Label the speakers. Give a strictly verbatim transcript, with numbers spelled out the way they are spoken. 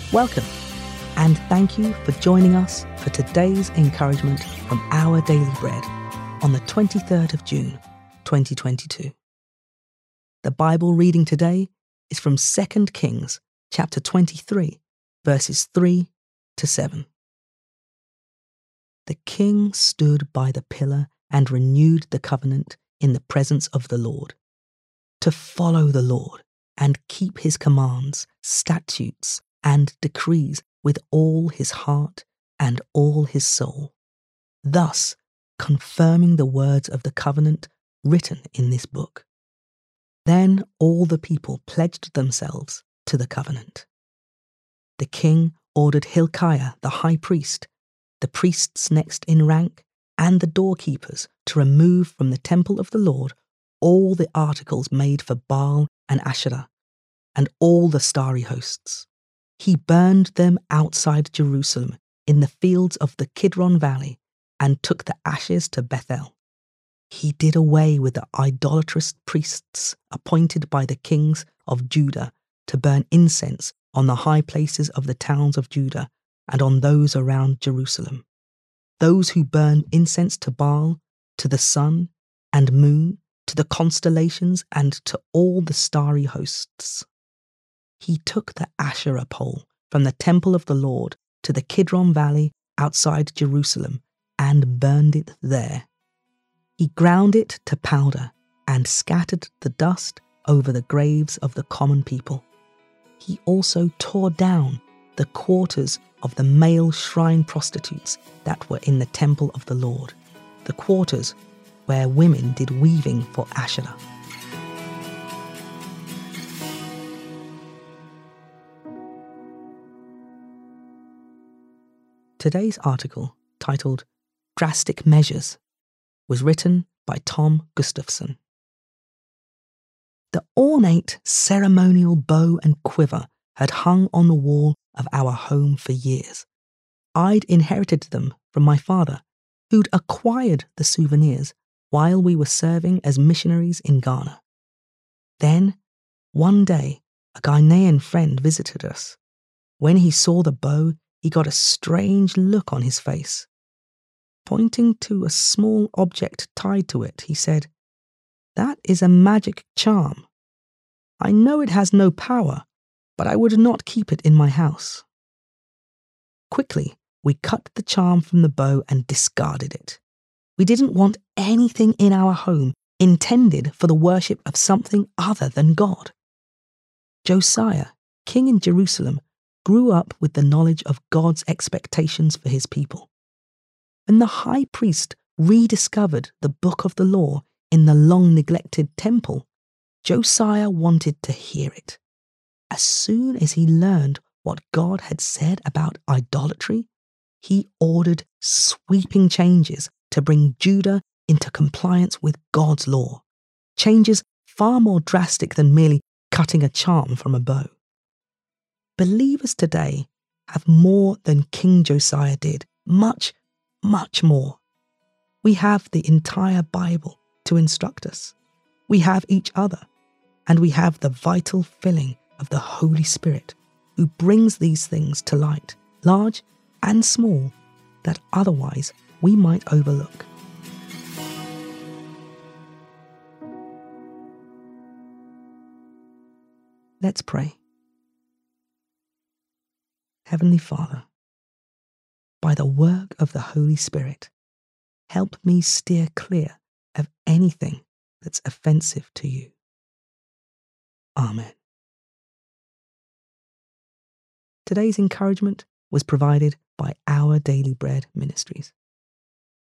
Speaker 1: Welcome, and thank you for joining us for today's encouragement from Our Daily Bread on the twenty-third of June, twenty twenty-two. The Bible reading today is from Second Kings chapter twenty-three, verses three to seven. The king stood by the pillar and renewed the covenant in the presence of the Lord, to follow the Lord and keep his commands, statutes, and decrees with all his heart and all his soul, thus confirming the words of the covenant written in this book. Then all the people pledged themselves to the covenant. The king ordered Hilkiah the high priest, the priests next in rank, and the doorkeepers to remove from the temple of the Lord all the articles made for Baal and Asherah, and all the starry hosts. He burned them outside Jerusalem in the fields of the Kidron Valley and took the ashes to Bethel. He did away with the idolatrous priests appointed by the kings of Judah to burn incense on the high places of the towns of Judah and on those around Jerusalem, those who burned incense to Baal, to the sun and moon, to the constellations, and to all the starry hosts. He took the Asherah pole from the temple of the Lord to the Kidron Valley outside Jerusalem and burned it there. He ground it to powder and scattered the dust over the graves of the common people. He also tore down the quarters of the male shrine prostitutes that were in the temple of the Lord, the quarters where women did weaving for Asherah. Today's article, titled Drastic Measures, was written by Tom Gustafson. The ornate ceremonial bow and quiver had hung on the wall of our home for years. I'd inherited them from my father, who'd acquired the souvenirs while we were serving as missionaries in Ghana. Then, one day, a Ghanaian friend visited us. When he saw the bow, he got a strange look on his face. Pointing to a small object tied to it, he said, "That is a magic charm. I know it has no power, but I would not keep it in my house." Quickly, we cut the charm from the bow and discarded it. We didn't want anything in our home intended for the worship of something other than God. Josiah, king in Jerusalem, grew up with the knowledge of God's expectations for his people. When the high priest rediscovered the book of the law in the long-neglected temple, Josiah wanted to hear it. As soon as he learned what God had said about idolatry, he ordered sweeping changes to bring Judah into compliance with God's law, changes far more drastic than merely cutting a charm from a bow. Believers today have more than King Josiah did, much, much more. We have the entire Bible to instruct us. We have each other, and we have the vital filling of the Holy Spirit, who brings these things to light, large and small, that otherwise we might overlook. Let's pray. Heavenly Father, by the work of the Holy Spirit, help me steer clear of anything that's offensive to you. Amen. Today's encouragement was provided by Our Daily Bread Ministries.